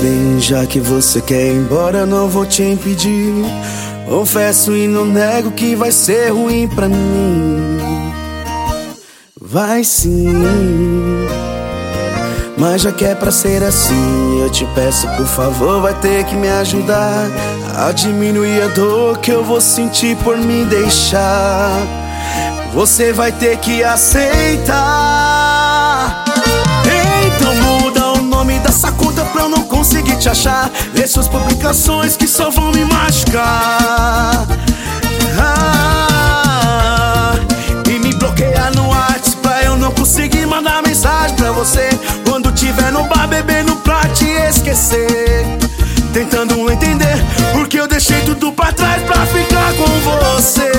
bem, já que você quer ir embora, não vou te impedir. Confesso e não nego que vai ser ruim pra mim. Vai sim, mas já que é pra ser assim, eu te peço, por favor, vai ter que me ajudar a diminuir a dor que eu vou sentir por me deixar. Você vai ter que aceitar. Então muda o nome dessa conta pra eu não conseguir te achar. Lê suas publicações que só vão me machucar. E me bloquear no WhatsApp pra eu não conseguir mandar mensagem pra você quando tiver no bar bebendo pra te esquecer. Tentando entender porque eu deixei tudo pra trás pra ficar com você.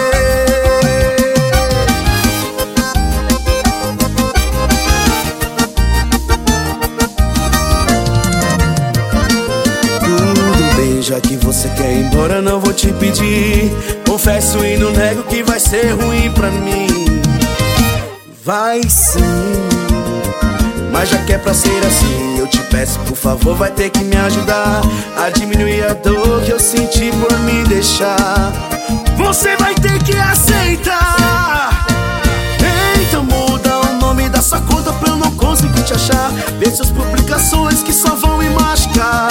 Já que você quer ir embora, não vou te pedir. Confesso e não nego que vai ser ruim pra mim. Vai sim, mas já que é pra ser assim, eu te peço, por favor, vai ter que me ajudar a diminuir a dor que eu senti por me deixar. Você vai ter que aceitar. Então muda o nome da sua conta pra eu não conseguir te achar. Vê suas publicações que só vão me machucar.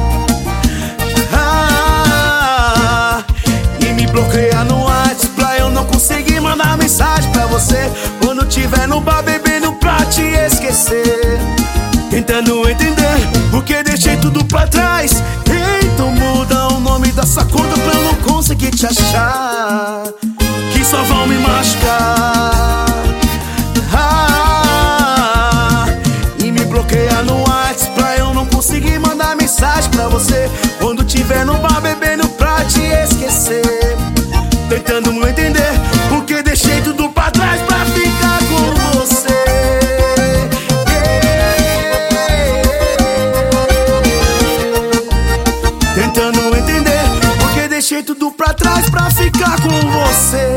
Bloqueia no WhatsApp pra eu não conseguir mandar mensagem pra você quando tiver no bar bebendo pra te esquecer. Tentando entender porque deixei tudo pra trás. Então muda o nome dessa conta pra eu não conseguir te achar, que só vão me machucar. E me bloqueia no WhatsApp pra eu não conseguir mandar mensagem pra você quando tiver no bar bebendo pra te esquecer. Tentando me entender porque deixei tudo pra trás pra ficar com você. Tentando entender porque deixei tudo pra trás pra ficar com você.